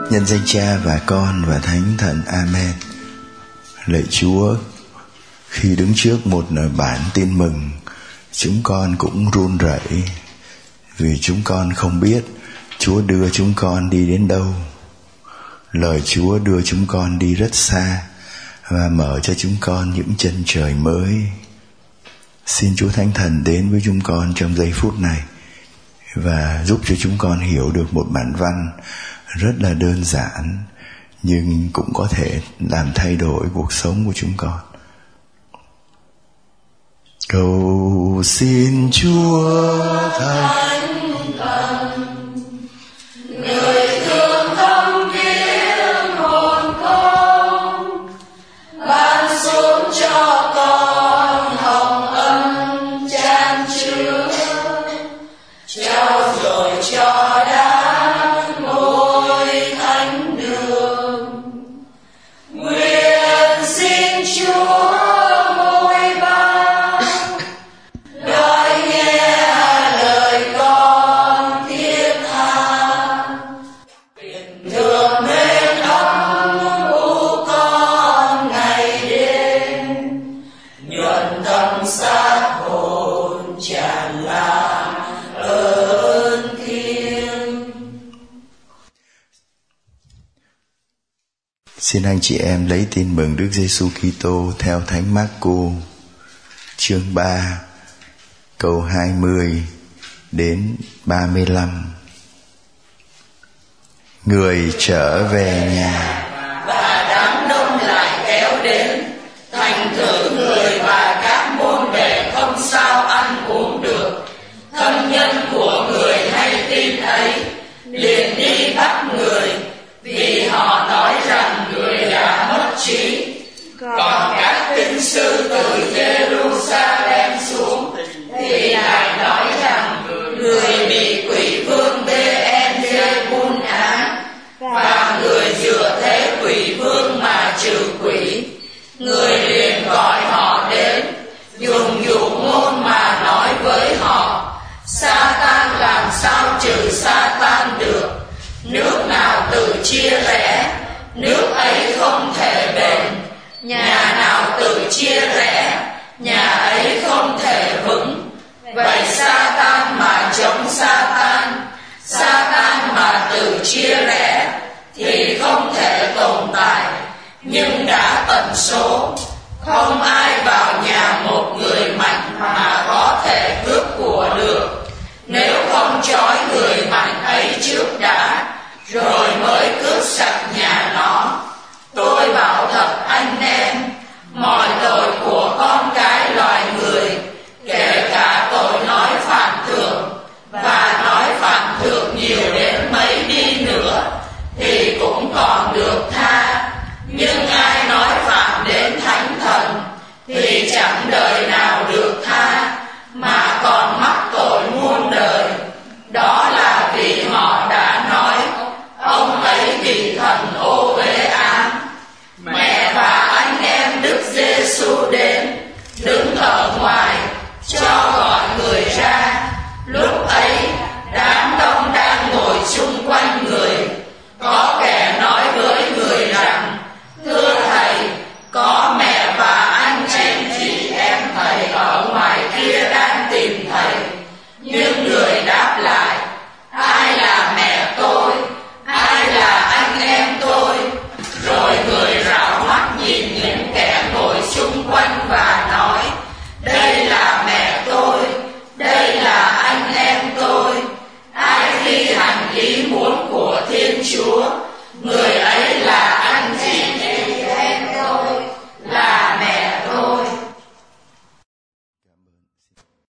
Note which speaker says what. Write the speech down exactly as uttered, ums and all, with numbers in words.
Speaker 1: Nhân danh Cha và Con và Thánh Thần. Amen. Lạy Chúa, khi đứng trước một bản tin mừng, chúng con cũng run rẩy vì chúng con không biết Chúa đưa chúng con đi đến đâu. Lời Chúa đưa chúng con đi rất xa và mở cho chúng con những chân trời mới. Xin Chúa Thánh Thần đến với chúng con trong giây phút này và giúp cho chúng con hiểu được một bản văn rất là đơn giản nhưng cũng có thể làm thay đổi cuộc sống của chúng con. Cầu xin Chúa Thánh
Speaker 2: Thần, người thương thâm thiết hồn con, ban xuống cho con hồng ân chan chứa, trao dồi cho đám ngôi thánh đường. Nguyện xin Chúa ngôi ban lắng nghe lời con thiết tha, tình thương mến ấm u con ngày đêm, nhuận tâm xác hồn tràn lan ơn thiêng.
Speaker 1: Xin anh chị em lấy tin mừng Đức Giêsu Kitô theo Thánh Mác-cô, chương ba, câu hai mươi đến ba mươi lăm. Người trở về nhà,
Speaker 2: Và đám đông lại kéo đến, thành thử người và các môn đệ không sao ăn uống được. Thân nhân của người hay tin ấy liền đi bắt người, vì họ nói rằng người đã mất trí. Còn các tín sư từ Jerusalem xuống thì lại nói rằng người bị quỷ vương Beelzebul ám, và người dựa thế quỷ vương mà trừ quỷ. Người liền gọi họ đến, dùng dụ ngôn mà nói với họ: Sa-tan làm sao trừ Sa-tan được? Nước nào tự chia rẽ, nước ấy không thể bền. Nhà nào tự chia rẽ, nhà ấy không thể vững. Vậy Sa-tan mà chống Sa-tan, Sa-tan mà tự chia rẽ, thì không thể tồn tại. Nhưng đã tận số, không ai vào nhà một người mạnh mà có thể cướp của được, nếu không trói người mạnh ấy trước đã, rồi mới cướp sạch nhà nó. Tôi bảo thật anh em, mọi tội của con cái loài người, kể cả tội nói phản thượng, và nói phản thượng nhiều đến mấy đi nữa, thì cũng còn được tha. Nhưng ai nói phạm đến Thánh Thần thì chẳng đời nào được tha, mà còn mắc tội muôn đời. Đó là vì họ đã nói ông ấy bị thần ô uế ám. Mẹ và anh em Đức Giêsu đến, đứng ở ngoài cho gọi người ra. Lúc ấy đám đông đang ngồi chung quanh người. Có kẻ nói với người rằng: Thưa thầy, có mẹ và anh em chị em thầy ở ngoài kia đang tìm thầy. Nhưng người đáp lại: Ai là mẹ tôi? Ai là anh em tôi? Rồi người rảo mắt nhìn những kẻ ngồi xung quanh và nói: Đây là mẹ tôi, đây là anh em tôi. Ai khi hành ý